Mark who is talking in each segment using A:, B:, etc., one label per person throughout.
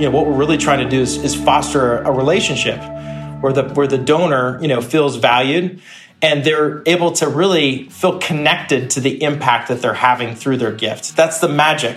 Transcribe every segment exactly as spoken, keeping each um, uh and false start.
A: You know, what we're really trying to do is, is foster a relationship where the where the donor, you know, feels valued and they're able to really feel connected to the impact that they're having through their gift. That's the magic.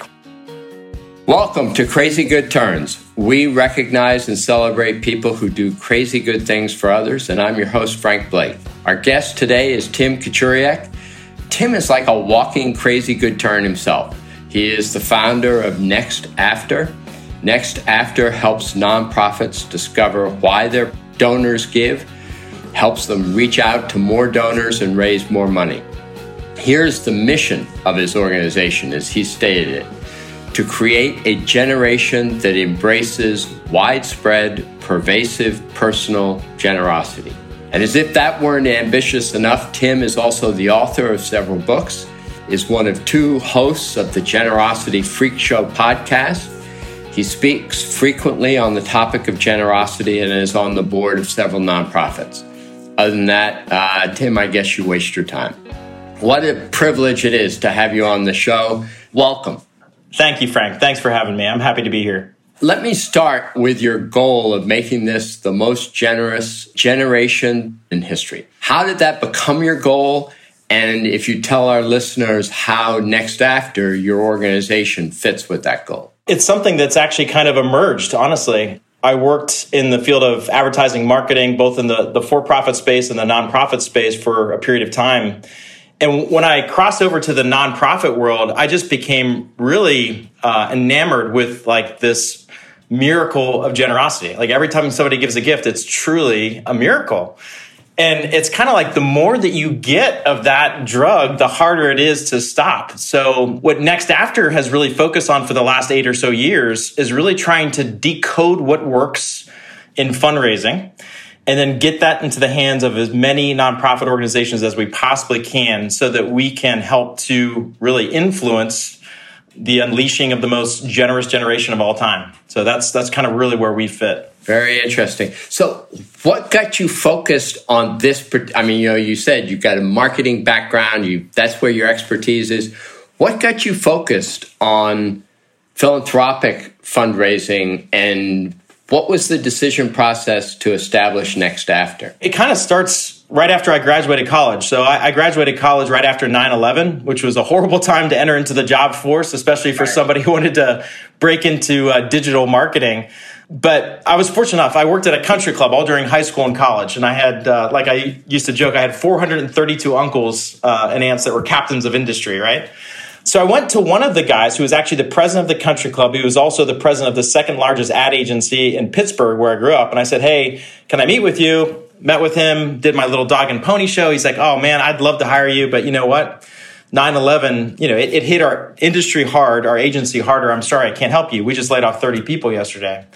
B: Welcome to Crazy Good Turns. We recognize and celebrate people who do crazy good things for others, and I'm your host, Frank Blake. Our guest today is Tim Kachuriak. Tim is like a walking crazy good turn himself. He is the founder of Next After. Next After helps nonprofits discover why their donors give, helps them reach out to more donors and raise more money. Here's the mission of his organization, as he stated it: to create a generation that embraces widespread, pervasive, personal generosity. And as if that weren't ambitious enough, Tim is also the author of several books, is one of two hosts of the Generosity Freak Show podcast. He speaks frequently on the topic of generosity and is on the board of several nonprofits. Other than that, uh, Tim, I guess you waste your time. What a privilege it is to have you on the show. Welcome.
A: Thank you, Frank. Thanks for having me. I'm happy to be here.
B: Let me start with your goal of making this the most generous generation in history. How did that become your goal? And if you tell our listeners how Next After, your organization, fits with that goal.
A: It's something that's actually kind of emerged, honestly. I worked in the field of advertising marketing, both in the, the for-profit space and the nonprofit space for a period of time. And when I crossed over to the nonprofit world, I just became really uh, enamored with like this miracle of generosity. Like every time somebody gives a gift, it's truly a miracle. And it's kind of like the more that you get of that drug, the harder it is to stop. So what Next After has really focused on for the last eight or so years is really trying to decode what works in fundraising and then get that into the hands of as many nonprofit organizations as we possibly can so that we can help to really influence the unleashing of the most generous generation of all time. So that's that's kind of really where we fit.
B: Very interesting. So what got you focused on this? I mean, you know, you said you've got a marketing background. You that's where your expertise is. What got you focused on philanthropic fundraising, and what was the decision process to establish Next After?
A: It kind of starts right after I graduated college. So I, I graduated college right after nine eleven, which was a horrible time to enter into the job force, especially for somebody who wanted to break into uh, digital marketing. But I was fortunate enough. I worked at a country club all during high school and college. And I had, uh, like I used to joke, I had four hundred thirty-two uncles uh, and aunts that were captains of industry, right? So I went to one of the guys who was actually the president of the country club. He was also the president of the second largest ad agency in Pittsburgh, where I grew up. And I said, hey, can I meet with you? Met with him, did my little dog and pony show. He's like, oh, man, I'd love to hire you. But you know what? nine eleven, you know, it, it hit our industry hard, our agency harder. I'm sorry, I can't help you. We just laid off thirty people yesterday.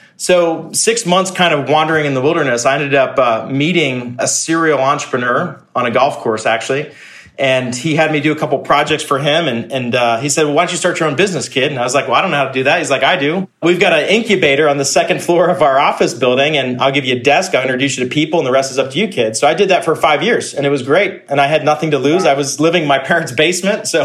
A: So six months kind of wandering in the wilderness, I ended up uh, meeting a serial entrepreneur on a golf course, actually. And he had me do a couple projects for him. And, and uh, he said, well, why don't you start your own business, kid? And I was like, well, I don't know how to do that. He's like, I do. We've got an incubator on the second floor of our office building, and I'll give you a desk. I'll introduce you to people, and the rest is up to you, kid. So I did that for five years, and it was great. And I had nothing to lose. I was living in my parents' basement, so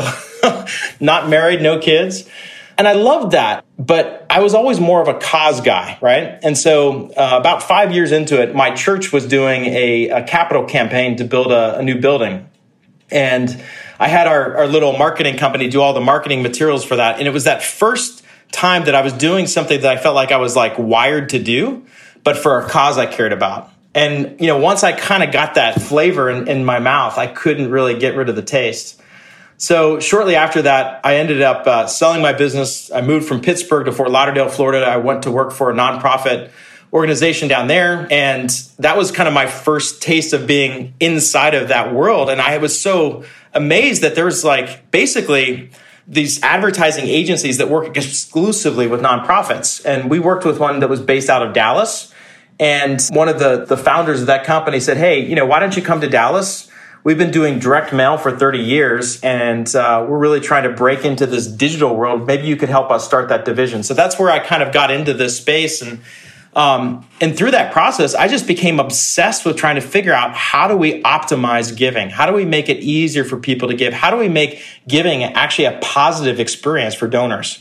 A: not married, no kids. And I loved that, but I was always more of a cause guy, right? And so uh, about five years into it, my church was doing a, a capital campaign to build a, a new building. And I had our, our little marketing company do all the marketing materials for that. And it was that first time that I was doing something that I felt like I was like wired to do, but for a cause I cared about. And, you know, once I kind of got that flavor in, in my mouth, I couldn't really get rid of the taste. So shortly after that, I ended up uh, selling my business. I moved from Pittsburgh to Fort Lauderdale, Florida. I went to work for a nonprofit organization down there. And that was kind of my first taste of being inside of that world. And I was so amazed that there's like basically these advertising agencies that work exclusively with nonprofits. And we worked with one that was based out of Dallas. And one of the, the founders of that company said, hey, you know, why don't you come to Dallas? We've been doing direct mail for thirty years, and uh, we're really trying to break into this digital world. Maybe you could help us start that division. So that's where I kind of got into this space. And um, and through that process, I just became obsessed with trying to figure out, how do we optimize giving? How do we make it easier for people to give? How do we make giving actually a positive experience for donors?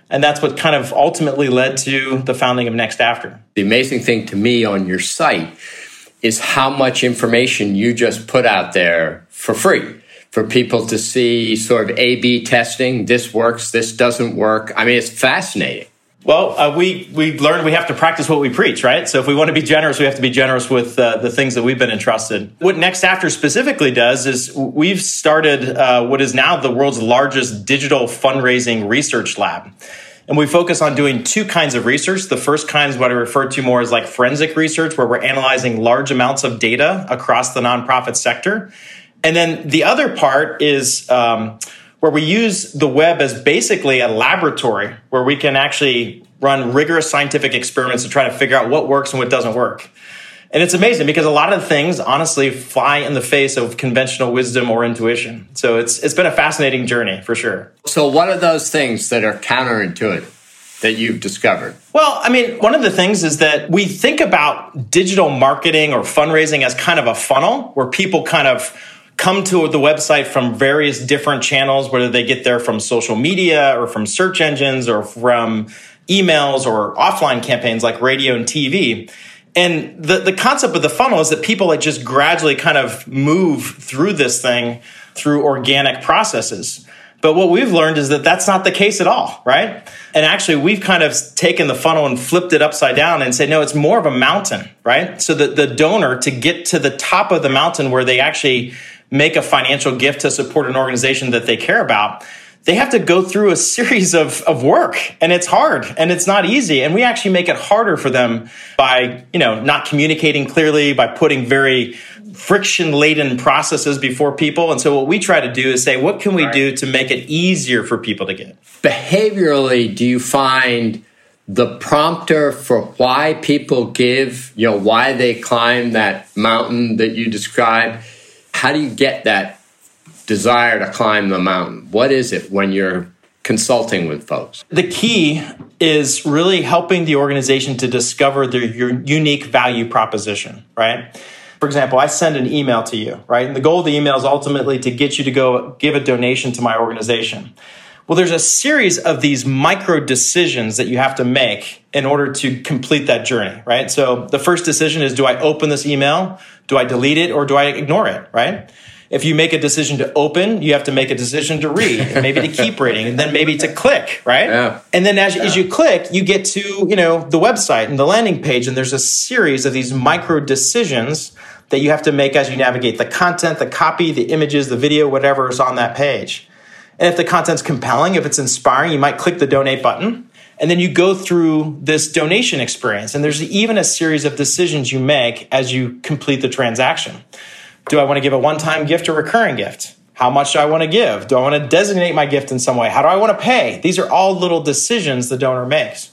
A: And that's what kind of ultimately led to the founding of Next After.
B: The amazing thing to me on your site is how much information you just put out there for free for people to see, sort of A B testing. This works, this doesn't work. I mean, it's fascinating.
A: Well, uh, we, we've learned we have to practice what we preach, right? So if we want to be generous, we have to be generous with uh, the things that we've been entrusted. What Next After specifically does is we've started uh, what is now the world's largest digital fundraising research lab. And we focus on doing two kinds of research. The first kind is what I refer to more as like forensic research, where we're analyzing large amounts of data across the nonprofit sector. And then the other part is um, where we use the web as basically a laboratory where we can actually run rigorous scientific experiments to try to figure out what works and what doesn't work. And it's amazing because a lot of things honestly fly in the face of conventional wisdom or intuition. So it's it's been a fascinating journey for sure.
B: So what are those things that are counterintuitive that you've discovered?
A: Well, I mean, one of the things is that we think about digital marketing or fundraising as kind of a funnel where people kind of come to the website from various different channels, whether they get there from social media or from search engines or from emails or offline campaigns like radio and T V. And the, the concept of the funnel is that people like just gradually kind of move through this thing through organic processes. But what we've learned is that that's not the case at all, right? And actually, we've kind of taken the funnel and flipped it upside down and said, no, it's more of a mountain, right? So that the donor, to get to the top of the mountain where they actually make a financial gift to support an organization that they care about, they have to go through a series of, of work, and it's hard and it's not easy. And we actually make it harder for them by, you know, not communicating clearly, by putting very friction-laden processes before people. And so what we try to do is say, what can we do to make it easier for people to get?
B: Behaviorally, do you find the prompter for why people give, you know, why they climb that mountain that you described? How do you get that desire to climb the mountain? What is it when you're consulting with folks?
A: The key is really helping the organization to discover their your unique value proposition, right? For example, I send an email to you, right? And the goal of the email is ultimately to get you to go give a donation to my organization. Well, there's a series of these micro decisions that you have to make in order to complete that journey, right? So the first decision is, do I open this email? Do I delete it or do I ignore it, right? If you make a decision to open, you have to make a decision to read, and maybe to keep reading, and then maybe to click, right?
B: Yeah.
A: And then as,
B: yeah.
A: as you click, you get to, you know, the website and the landing page, and there's a series of these micro decisions that you have to make as you navigate the content, the copy, the images, the video, whatever is on that page. And if the content's compelling, if it's inspiring, you might click the donate button. And then you go through this donation experience. And there's even a series of decisions you make as you complete the transaction. Do I want to give a one-time gift or recurring gift? How much do I want to give? Do I want to designate my gift in some way? How do I want to pay? These are all little decisions the donor makes.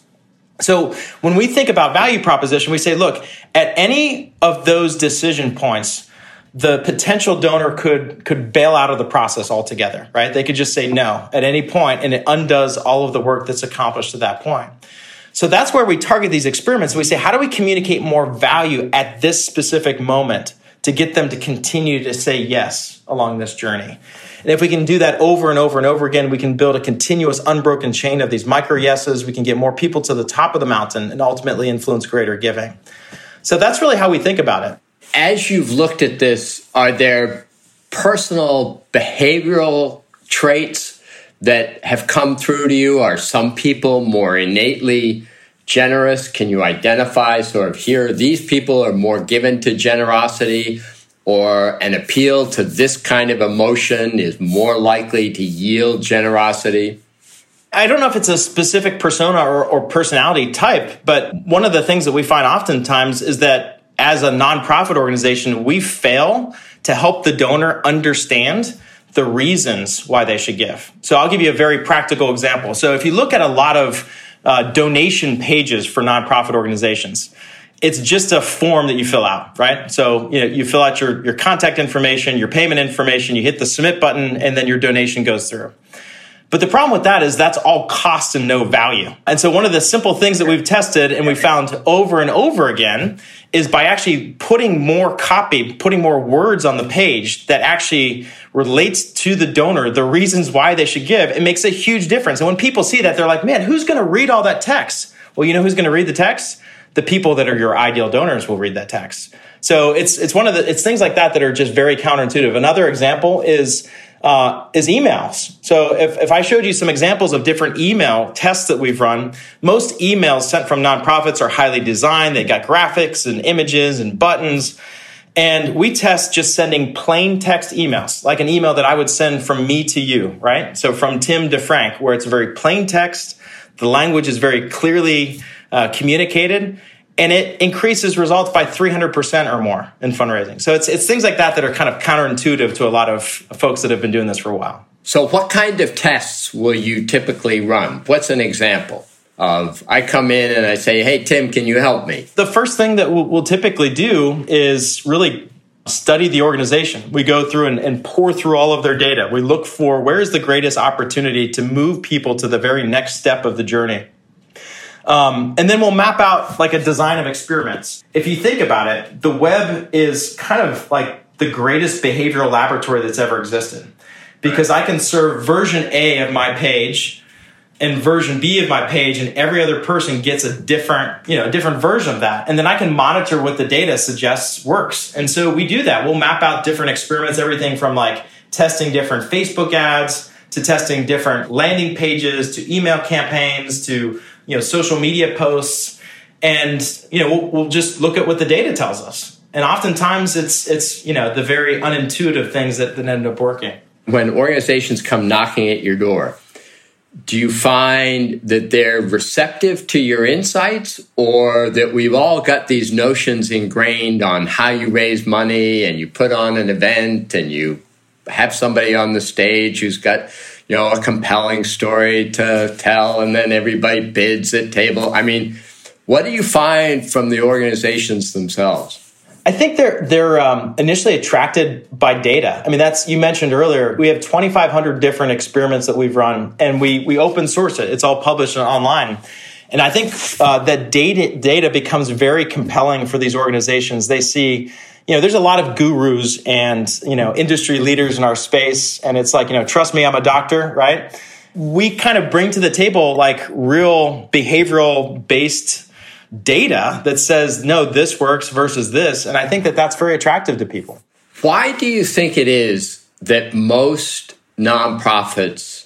A: So when we think about value proposition, we say, look, at any of those decision points, the potential donor could could bail out of the process altogether, right? They could just say no at any point, and it undoes all of the work that's accomplished to that point. So that's where we target these experiments. We say, how do we communicate more value at this specific moment to get them to continue to say yes along this journey? And if we can do that over and over and over again, we can build a continuous unbroken chain of these micro yeses. We can get more people to the top of the mountain and ultimately influence greater giving. So that's really how we think about it.
B: As you've looked at this, are there personal behavioral traits that have come through to you? Are some people more innately generous? Can you identify sort of here, these people are more given to generosity, or an appeal to this kind of emotion is more likely to yield generosity?
A: I don't know if it's a specific persona or, or personality type, but one of the things that we find oftentimes is that as a nonprofit organization, we fail to help the donor understand the reasons why they should give. So I'll give you a very practical example. So if you look at a lot of uh, donation pages for nonprofit organizations, it's just a form that you fill out, right? So you know, you fill out your, your contact information, your payment information, you hit the submit button, and then your donation goes through. But the problem with that is that's all cost and no value. And so one of the simple things that we've tested and we found over and over again is by actually putting more copy, putting more words on the page that actually relates to the donor, the reasons why they should give, it makes a huge difference. And when people see that, they're like, man, who's going to read all that text? Well, you know who's going to read the text? The people that are your ideal donors will read that text. So it's it's one of the it's things like that that are just very counterintuitive. Another example is uh, is emails. So if, if I showed you some examples of different email tests that we've run, most emails sent from nonprofits are highly designed. They got graphics and images and buttons. And we test just sending plain text emails, like an email that I would send from me to you, right? So from Tim to Frank, where it's very plain text, the language is very clearly uh, communicated, and it increases results by three hundred percent or more in fundraising. So it's it's things like that that are kind of counterintuitive to a lot of folks that have been doing this for a while.
B: So what kind of tests will you typically run? What's an example of, I come in and I say, hey, Tim, can you help me?
A: The first thing that we'll, we'll typically do is really study the organization. We go through and, and pour through all of their data. We look for where is the greatest opportunity to move people to the very next step of the journey. Um, and then we'll map out like a design of experiments. If you think about it, the web is kind of like the greatest behavioral laboratory that's ever existed, because I can serve version A of my page and version B of my page, and every other person gets a different, you know, a different version of that. And then I can monitor what the data suggests works. And so we do that. We'll map out different experiments, everything from like testing different Facebook ads to testing different landing pages to email campaigns to, you know, social media posts. And, you know, we'll, we'll just look at what the data tells us. And oftentimes it's, it's, you know, the very unintuitive things that, that end up working.
B: When organizations come knocking at your door, do you find that they're receptive to your insights, or that we've all got these notions ingrained on how you raise money and you put on an event and you have somebody on the stage who's got, you know, a compelling story to tell, and then everybody bids at table? I mean, what do you find from the organizations themselves?
A: I think they're they're um, initially attracted by data. I mean, that's, you mentioned earlier, we have twenty-five hundred different experiments that we've run, and we we open source it. It's all published online. And I think uh, that data data becomes very compelling for these organizations. They see, you know, there's a lot of gurus and, you know, industry leaders in our space, and it's like, you know, trust me, I'm a doctor, right? We kind of bring to the table like real behavioral based data that says, no, this works versus this. And I think that that's very attractive to people.
B: Why do you think it is that most nonprofits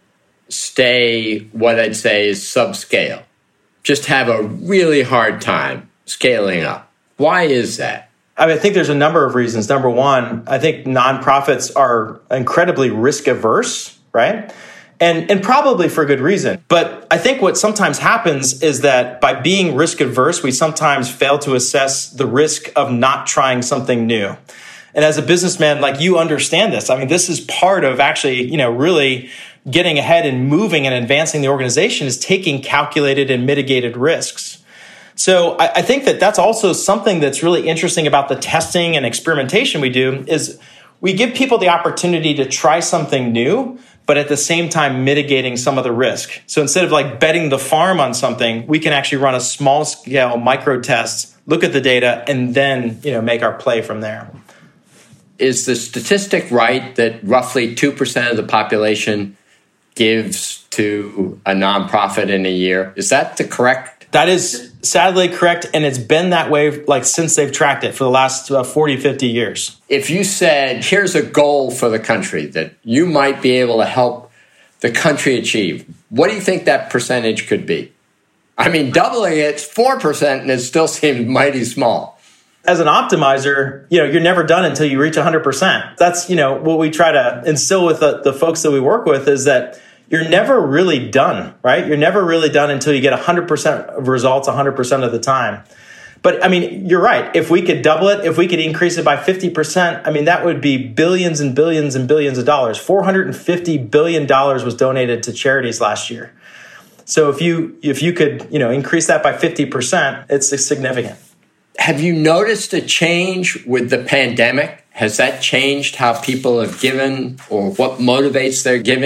B: stay what I'd say is subscale, just have a really hard time scaling up? Why is that?
A: I mean, I think there's a number of reasons. Number one, I think nonprofits are incredibly risk averse, right? And and probably for good reason. But I think what sometimes happens is that by being risk averse, we sometimes fail to assess the risk of not trying something new. And as a businessman, like, you understand this. I mean, this is part of actually, you know, really getting ahead and moving and advancing the organization, is taking calculated and mitigated risks. So I, I think that that's also something that's really interesting about the testing and experimentation we do, is we give people the opportunity to try something new, but at the same time mitigating some of the risk. So instead of like betting the farm on something, we can actually run a small scale micro test, look at the data, and then, you know, make our play from there.
B: Is the statistic right that roughly two percent of the population gives to a nonprofit in a year? Is that the correct?
A: That is sadly correct, and it's been that way like since they've tracked it for the last uh, forty, fifty years.
B: If you said, here's a goal for the country that you might be able to help the country achieve, what do you think that percentage could be? I mean, doubling it's four percent, and it still seems mighty small.
A: As an optimizer, you know, you're never done until you reach one hundred percent. That's, you know, what we try to instill with the, the folks that we work with, is that you're never really done, right? You're never really done until you get one hundred percent of results one hundred percent of the time. But I mean, you're right. If we could double it, if we could increase it by fifty percent, I mean, that would be billions and billions and billions of dollars. four hundred fifty billion dollars was donated to charities last year. So if you if you could, you know, increase that by fifty percent, it's significant.
B: Have you noticed a change with the pandemic? Has that changed how people have given, or what motivates their giving?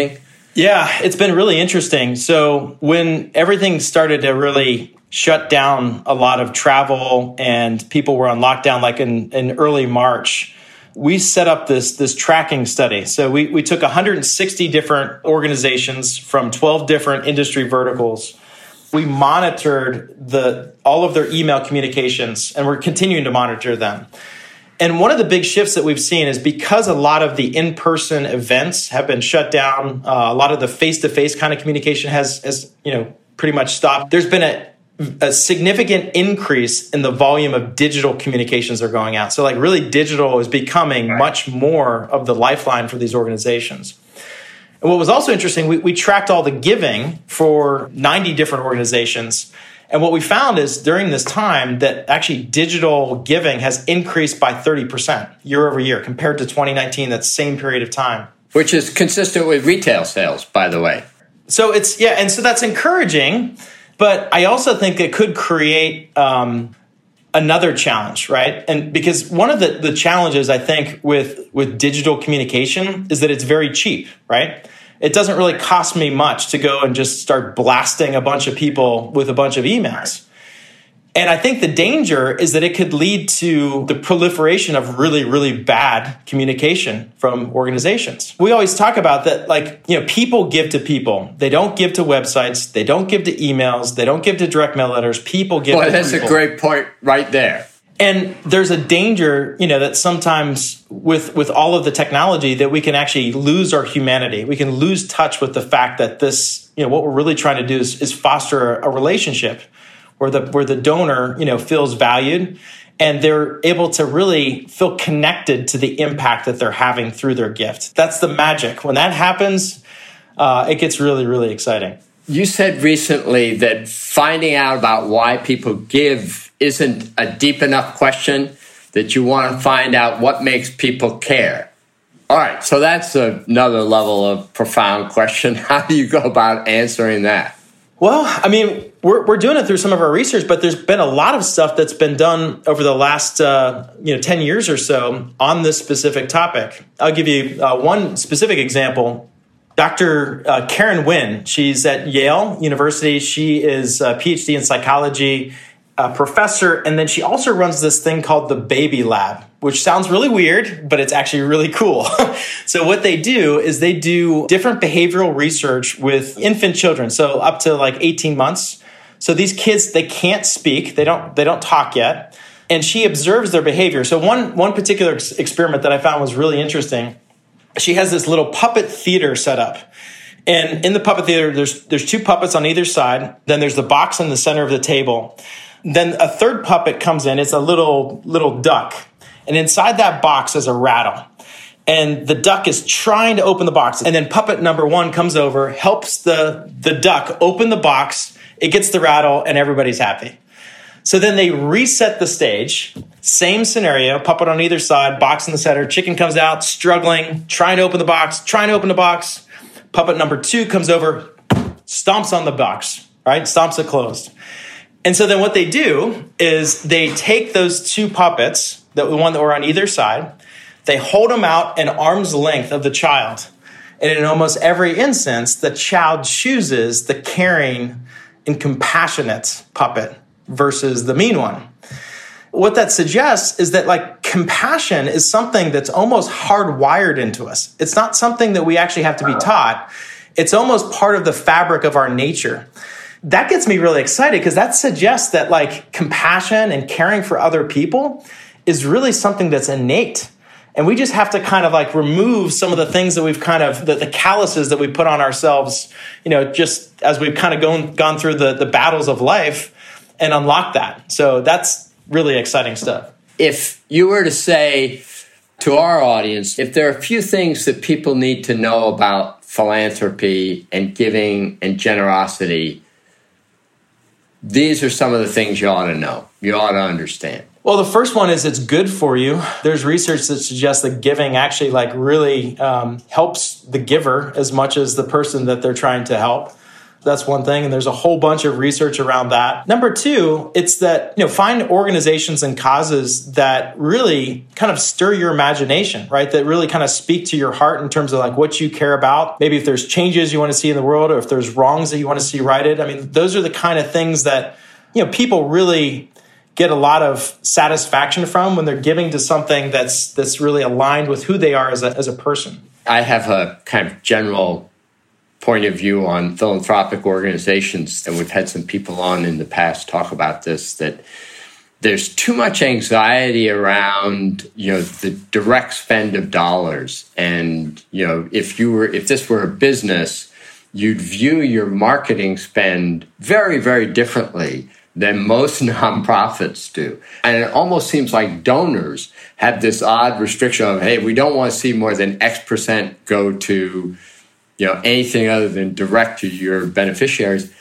A: Yeah, it's been really interesting. So when everything started to really shut down a lot of travel and people were on lockdown, like in, in early March, we set up this, this tracking study. So we, we took one hundred sixty different organizations from twelve different industry verticals. We monitored the all of their email communications, and we're continuing to monitor them. And one of the big shifts that we've seen is because a lot of the in-person events have been shut down, uh, a lot of the face-to-face kind of communication has, has you know, pretty much stopped. There's been a, a significant increase in the volume of digital communications that are going out. So like really digital is becoming much more of the lifeline for these organizations. And what was also interesting, we, we tracked all the giving for ninety different organizations. And what we found is during this time that actually digital giving has increased by thirty percent year over year compared to twenty nineteen, that same period of time.
B: Which is consistent with retail sales, by the way.
A: So it's, yeah, and so that's encouraging. But I also think it could create um, another challenge, right? And because one of the, the challenges I think with, with digital communication is that it's very cheap, right? It doesn't really cost me much to go and just start blasting a bunch of people with a bunch of emails. And I think the danger is that it could lead to the proliferation of really, really bad communication from organizations. We always talk about that, like, you know, people give to people. They don't give to websites. They don't give to emails. They don't give to direct mail letters. People give
B: Boy,
A: to
B: that's
A: people.
B: a great point right there.
A: And there's a danger, you know, that sometimes with, with all of the technology that we can actually lose our humanity. We can lose touch with the fact that this, you know, what we're really trying to do is, is foster a relationship where the where the donor, you know, feels valued and they're able to really feel connected to the impact that they're having through their gift. That's the magic. When that happens, uh, it gets really, really exciting.
B: You said recently that finding out about why people give isn't a deep enough question, that you want to find out what makes people care. All right, so that's another level of profound question. How do you go about answering that?
A: Well, I mean, we're we're doing it through some of our research, but there's been a lot of stuff that's been done over the last uh, you know ten years or so on this specific topic. I'll give you uh, one specific example. Doctor Uh, Karen Wynn, she's at Yale University. She is a P H D in psychology, a professor, and then she also runs this thing called the Baby Lab, which sounds really weird, but it's actually really cool. So what they do is they do different behavioral research with infant children, so up to like eighteen months. So these kids, they can't speak, they don't they don't talk yet, and she observes their behavior. So one one particular ex- experiment that I found was really interesting. She has this little puppet theater set up. And in the puppet theater, there's there's two puppets on either side. Then there's the box in the center of the table. Then a third puppet comes in. It's a little little duck. And inside that box is a rattle. And the duck is trying to open the box. And then puppet number one comes over, helps the, the duck open the box. It gets the rattle, and everybody's happy. So then they reset the stage. Same scenario, puppet on either side, box in the center. Chicken comes out, struggling, trying to open the box, trying to open the box. Puppet number two comes over, stomps on the box, right? Stomps it closed. And so then what they do is they take those two puppets, the one that were on either side, they hold them out an arm's length of the child. And in almost every instance, the child chooses the caring and compassionate puppet versus the mean one. What that suggests is that like compassion is something that's almost hardwired into us. It's not something that we actually have to be taught. It's almost part of the fabric of our nature. That gets me really excited because that suggests that like compassion and caring for other people is really something that's innate. And we just have to kind of like remove some of the things that we've kind of, the, the calluses that we put on ourselves, you know, just as we've kind of gone, gone through the, the battles of life and unlock that. So that's really exciting stuff.
B: If you were to say to our audience, if there are a few things that people need to know about philanthropy and giving and generosity, these are some of the things you ought to know, you ought to understand.
A: Well, the first one is it's good for you. There's research that suggests that giving actually like really um, helps the giver as much as the person that they're trying to help. That's one thing. And there's a whole bunch of research around that. Number two, it's that, you know, find organizations and causes that really kind of stir your imagination, right? That really kind of speak to your heart in terms of like what you care about. Maybe if there's changes you want to see in the world, or if there's wrongs that you want to see righted. I mean, those are the kind of things that, you know, people really get a lot of satisfaction from when they're giving to something that's that's really aligned with who they are as a, as a person.
B: I have a kind of general point of view on philanthropic organizations, and we've had some people on in the past talk about this, that there's too much anxiety around, you know, the direct spend of dollars. And, you know, if you were, if this were a business, you'd view your marketing spend very, very differently than most nonprofits do. And it almost seems like donors have this odd restriction of, hey, we don't want to see more than X percent go to, you know, anything other than direct to your beneficiaries.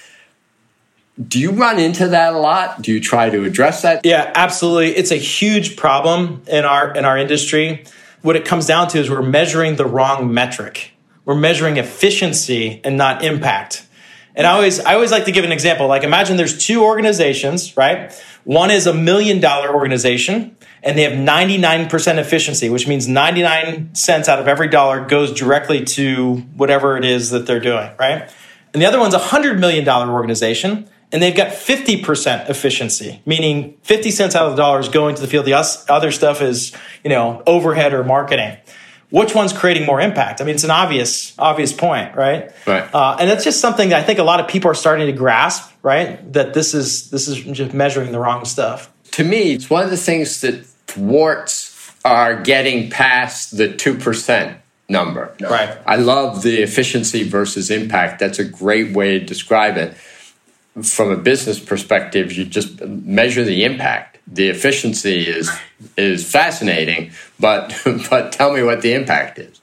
B: Do you run into that a lot? Do you try to address that?
A: Yeah, absolutely. It's a huge problem in our in our industry. What it comes down to is we're measuring the wrong metric. We're measuring efficiency and not impact. And I always I always like to give an example. Like, imagine there's two organizations, right? One is a million dollar organization, and they have ninety-nine percent efficiency, which means ninety-nine cents out of every dollar goes directly to whatever it is that they're doing, right? And the other one's a one hundred million dollar organization, and they've got fifty percent efficiency, meaning fifty cents out of the dollar is going to the field. The other stuff is, you know, overhead or marketing. Which one's creating more impact? I mean, it's an obvious, obvious point, right?
B: Right.
A: Uh, and it's just something that I think a lot of people are starting to grasp, right? That this is this is just measuring the wrong stuff.
B: To me, it's one of the things that thwarts are getting past the two percent number.
A: Right.
B: I love the efficiency versus impact. That's a great way to describe it. From a business perspective, you just measure the impact. The efficiency is is fascinating, but but tell me what the impact is.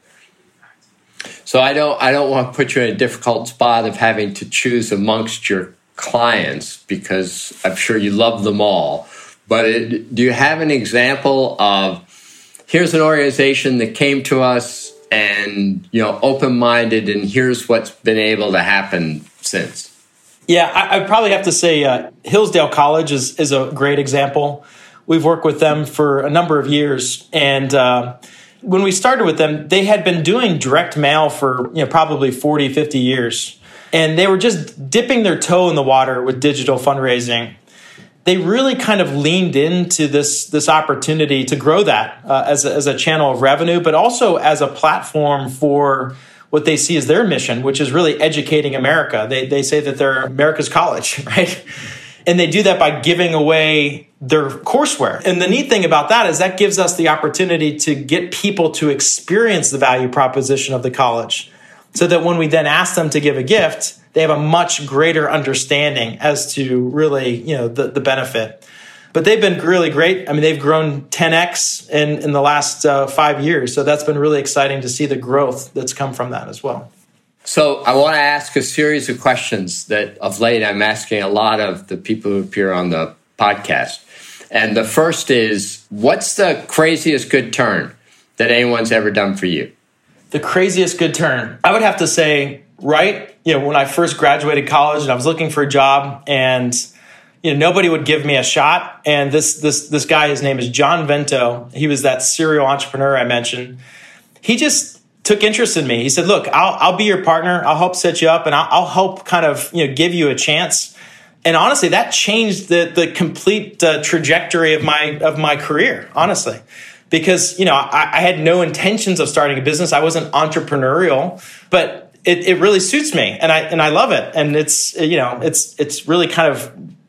B: So I don't I don't want to put you in a difficult spot of having to choose amongst your clients, because I'm sure you love them all. But it, do you have an example of, here's an organization that came to us and, you know, open-minded, and here's what's been able to happen since?
A: Yeah, I, I'd probably have to say uh, Hillsdale College is, is a great example. We've worked with them for a number of years. And uh, when we started with them, they had been doing direct mail for, you know, probably forty, fifty years. And they were just dipping their toe in the water with digital fundraising. They really kind of leaned into this, this opportunity to grow that uh, as, a, as a channel of revenue, but also as a platform for what they see as their mission, which is really educating America. They they say that they're America's college, right? And they do that by giving away their courseware. And the neat thing about that is that gives us the opportunity to get people to experience the value proposition of the college, so that when we then ask them to give a gift, they have a much greater understanding as to really, you know, the, the benefit. But they've been really great. I mean, they've grown ten x in, in the last uh, five years. So that's been really exciting to see the growth that's come from that as well.
B: So I want to ask a series of questions that of late I'm asking a lot of the people who appear on the podcast. And the first is, what's the craziest good turn that anyone's ever done for you?
A: The craziest good turn? I would have to say, right, you know, when I first graduated college and I was looking for a job, and you know, nobody would give me a shot. And this this this guy, his name is John Vento. He was that serial entrepreneur I mentioned. He just took interest in me. He said, "Look, I'll I'll be your partner. I'll help set you up, and I'll, I'll help kind of, you know, give you a chance." And honestly, that changed the the complete uh, trajectory of my of my career. Honestly, because you know I, I had no intentions of starting a business. I wasn't entrepreneurial, but it, it really suits me, and I and I love it. And it's you know it's it's really kind of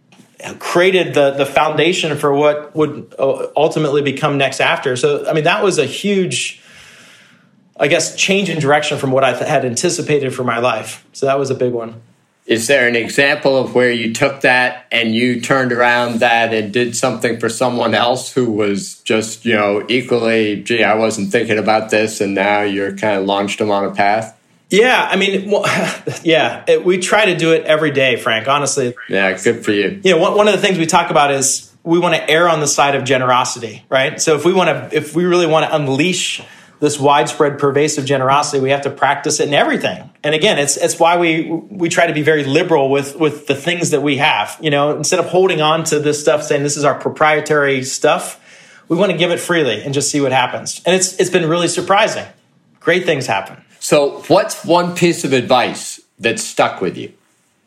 A: created the the foundation for what would ultimately become Next After. So, I mean, that was a huge, I guess, change in direction from what I had anticipated for my life. So that was a big one.
B: Is there an example of where you took that and you turned around that and did something for someone else who was just, you know, equally, gee, I wasn't thinking about this, and now you're kind of launched them on a path?
A: Yeah, I mean, well, yeah, it, we try to do it every day, Frank, honestly.
B: Yeah, good for you.
A: You know, one, one of the things we talk about is we want to err on the side of generosity, right? So if we want to, if we really want to unleash this widespread, pervasive generosity. We have to practice it in everything. And again, it's it's why we we try to be very liberal with with the things that we have. You know, instead of holding on to this stuff, saying this is our proprietary stuff, we want to give it freely and just see what happens. And it's it's been really surprising. Great things happen.
B: So, what's one piece of advice that stuck with you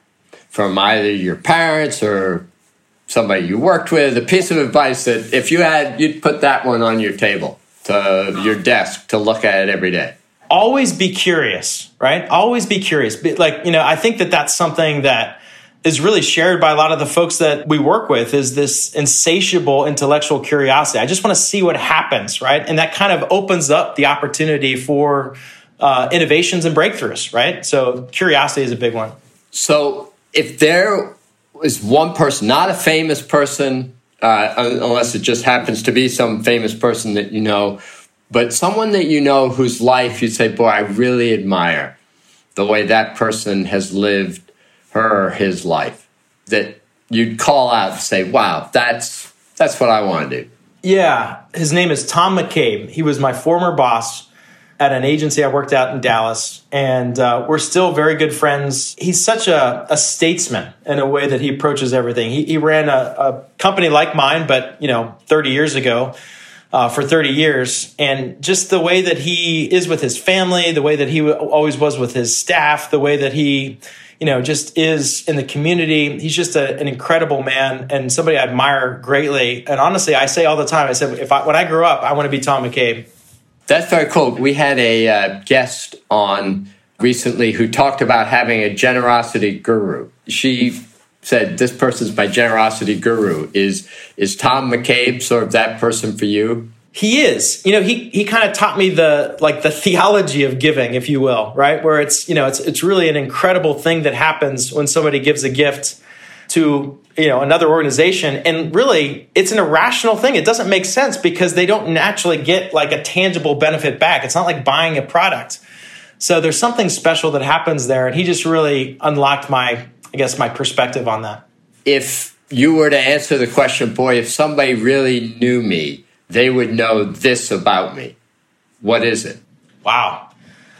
B: from either your parents or somebody you worked with? A piece of advice that if you had, you'd put that one on your table, to your desk, to look at it every day.
A: Always be curious, right? Always be curious. Be, like, you know, I think that that's something that is really shared by a lot of the folks that we work with, is this insatiable intellectual curiosity. I just want to see what happens, right? And that kind of opens up the opportunity for uh, innovations and breakthroughs, right? So curiosity is a big one.
B: So if there is one person, not a famous person, uh, unless it just happens to be some famous person that you know, but someone that you know whose life you'd say, boy, I really admire the way that person has lived her or his life, that you'd call out and say, wow, that's that's what I want to do. Yeah.
A: His name is Tom McCabe. He was my former boss at an agency I worked at in Dallas, and uh, we're still very good friends. He's such a, a statesman in a way that he approaches everything. He, he ran a, a company like mine, but, you know, thirty years ago, uh, for thirty years. And just the way that he is with his family, the way that he always was with his staff, the way that he, you know, just is in the community. He's just a, an incredible man and somebody I admire greatly. And honestly, I say all the time, I said, if I, when I grow up, I want to be Tom McCabe.
B: That's very cool. We had a uh, guest on recently who talked about having a generosity guru. She said, this person's my generosity guru. Is is Tom McCabe sort of that person for you?
A: He is. You know, he he kind of taught me the like the theology of giving, if you will, right? Where it's, you know, it's it's really an incredible thing that happens when somebody gives a gift to, you know, another organization. And really, it's an irrational thing. It doesn't make sense because they don't naturally get like a tangible benefit back. It's not like buying a product. So there's something special that happens there. And he just really unlocked my, I guess, my perspective on that.
B: If you were to answer the question, boy, if somebody really knew me, they would know this about me, what is it?
A: Wow.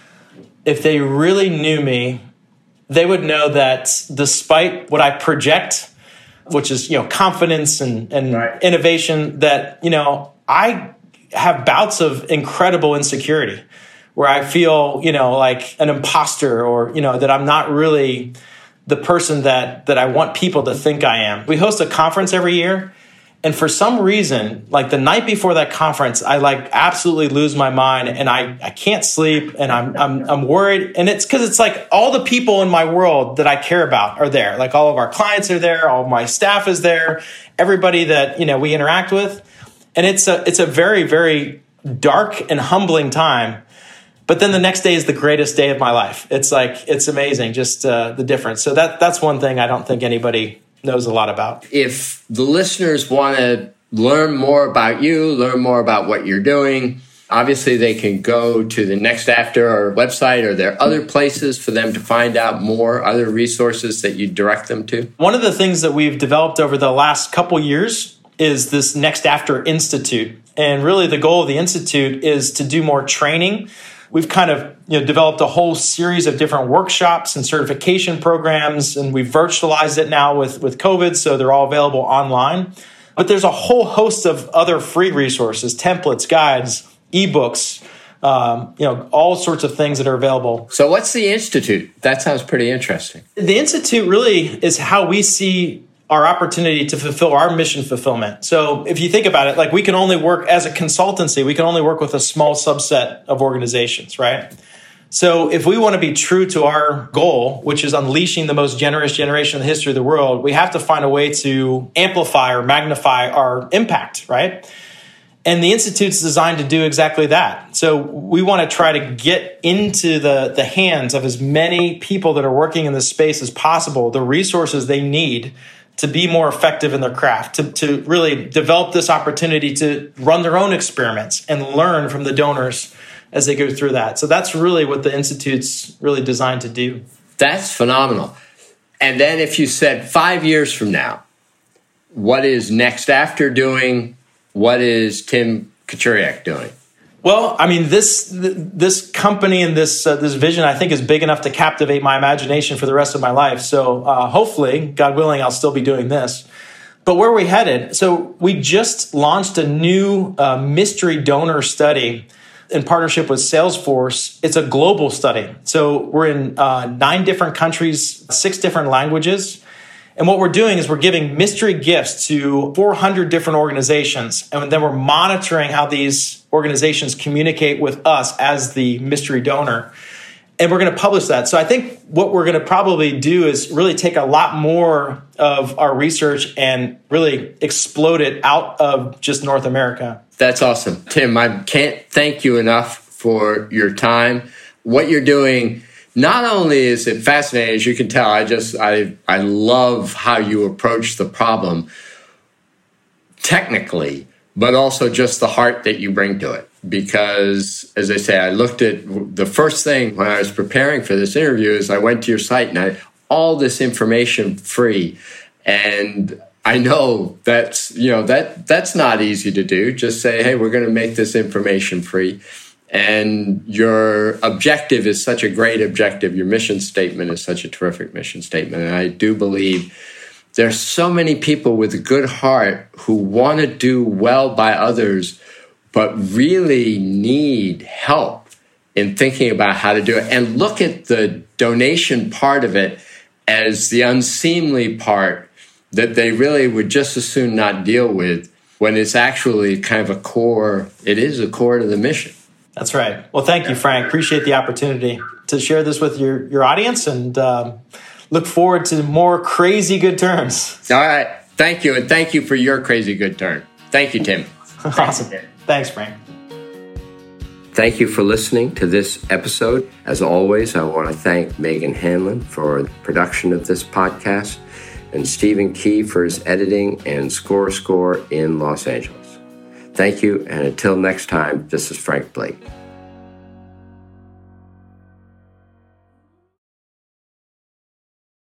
A: If they really knew me, they would know that despite what I project, which is, you know, confidence and, and right. innovation, that, you know, I have bouts of incredible insecurity where I feel, you know, like an imposter, or, you know, that I'm not really the person that that I want people to think I am. We host a conference every year. And for some reason, like the night before that conference, I like absolutely lose my mind and I, I can't sleep and I'm, I'm, I'm worried. And it's because it's like all the people in my world that I care about are there. Like all of our clients are there. All of my staff is there. Everybody that, you know, we interact with. And it's a, it's a very, very dark and humbling time. But then the next day is the greatest day of my life. It's like, it's amazing, just uh, the difference. So that that's one thing I don't think anybody knows a lot about.
B: If the listeners want to learn more about you, learn more about what you're doing, obviously they can go to the Next After or website. Are there other places for them to find out more, other resources that you direct them to?
A: One of the things that we've developed over the last couple years is this Next After Institute. And really the goal of the Institute is to do more training. We've kind of, you know, developed a whole series of different workshops and certification programs, and we've virtualized it now with, with COVID, so they're all available online. But there's a whole host of other free resources, templates, guides, ebooks, um, you know, all sorts of things that are available.
B: So what's the Institute? That sounds pretty interesting.
A: The Institute really is how we see our opportunity to fulfill our mission fulfillment. So if you think about it, like we can only work as a consultancy, we can only work with a small subset of organizations, right? So if we want to be true to our goal, which is unleashing the most generous generation in the history of the world, we have to find a way to amplify or magnify our impact, right? And the Institute's designed to do exactly that. So we want to try to get into the, the hands of as many people that are working in this space as possible, the resources they need to be more effective in their craft, to, to really develop this opportunity to run their own experiments and learn from the donors as they go through that. So that's really what the Institute's really designed to do.
B: That's phenomenal. And then if you said five years from now, what is Next After doing? What is Tim Kachuriak doing?
A: Well, I mean, this this company and this uh, this vision, I think, is big enough to captivate my imagination for the rest of my life. So uh, hopefully, God willing, I'll still be doing this. But where are we headed? So we just launched a new uh, mystery donor study in partnership with Salesforce. It's a global study. So we're in uh, nine different countries, six different languages. And what we're doing is we're giving mystery gifts to four hundred different organizations. And then we're monitoring how these organizations communicate with us as the mystery donor. And we're going to publish that. So I think what we're going to probably do is really take a lot more of our research and really explode it out of just North America.
B: That's awesome. Tim, I can't thank you enough for your time. What you're doing, not only is it fascinating, as you can tell, I just, I, I love how you approach the problem technically, but also just the heart that you bring to it. Because, as I say, I looked at the first thing when I was preparing for this interview is I went to your site and I had all this information free. And I know that's, you know, that that's not easy to do. Just say, hey, we're going to make this information free. And your objective is such a great objective. Your mission statement is such a terrific mission statement. And I do believe there's so many people with a good heart who want to do well by others, but really need help in thinking about how to do it. And look at the donation part of it as the unseemly part that they really would just as soon not deal with, when it's actually kind of a core, it is a core to the mission.
A: That's right. Well, thank you, Frank. Appreciate the opportunity to share this with your, your audience, and um, look forward to more crazy good turns.
B: All right. Thank you. And thank you for your crazy good turn. Thank you, Tim.
A: Awesome. Thanks, Frank.
B: Thank you for listening to this episode. As always, I want to thank Megan Hanlon for the production of this podcast and Stephen Key for his editing and Score Score in Los Angeles. Thank you, and until next time, this is Frank Blake.